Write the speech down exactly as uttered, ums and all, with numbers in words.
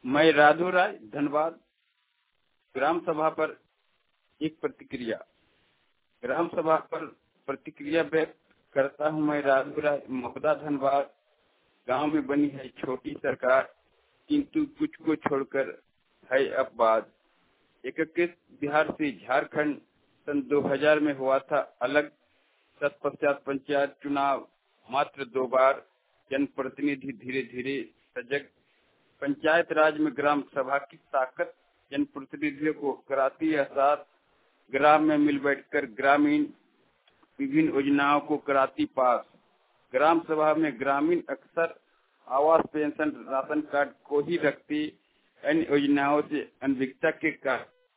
मैं राधू राय धनबाद। ग्राम सभा पर एक प्रतिक्रिया। ग्राम सभा पर प्रतिक्रिया व्यक्त करता हूं। मैं राधू राय मोहदा धनबाद। गांव में बनी है छोटी सरकार, किंतु कुछ को छोड़कर है अपवाद। एकीकृत बिहार से झारखंड सन दो हज़ार में हुआ था अलग। तत्पश्चात पंचायत चुनाव मात्र दो बार। जनप्रतिनिधि धीरे धीरे सजग। पंचायत राज में ग्राम सभा की ताकत जनप्रतिनिधियों को कराती एहसास। ग्राम में मिल बैठकर ग्रामीण विभिन्न योजनाओं को कराती पास। ग्राम सभा में ग्रामीण अक्सर आवास, पेंशन, राशन कार्ड को ही रखती, अन्य योजनाओं से अनभिज्ञता के कारण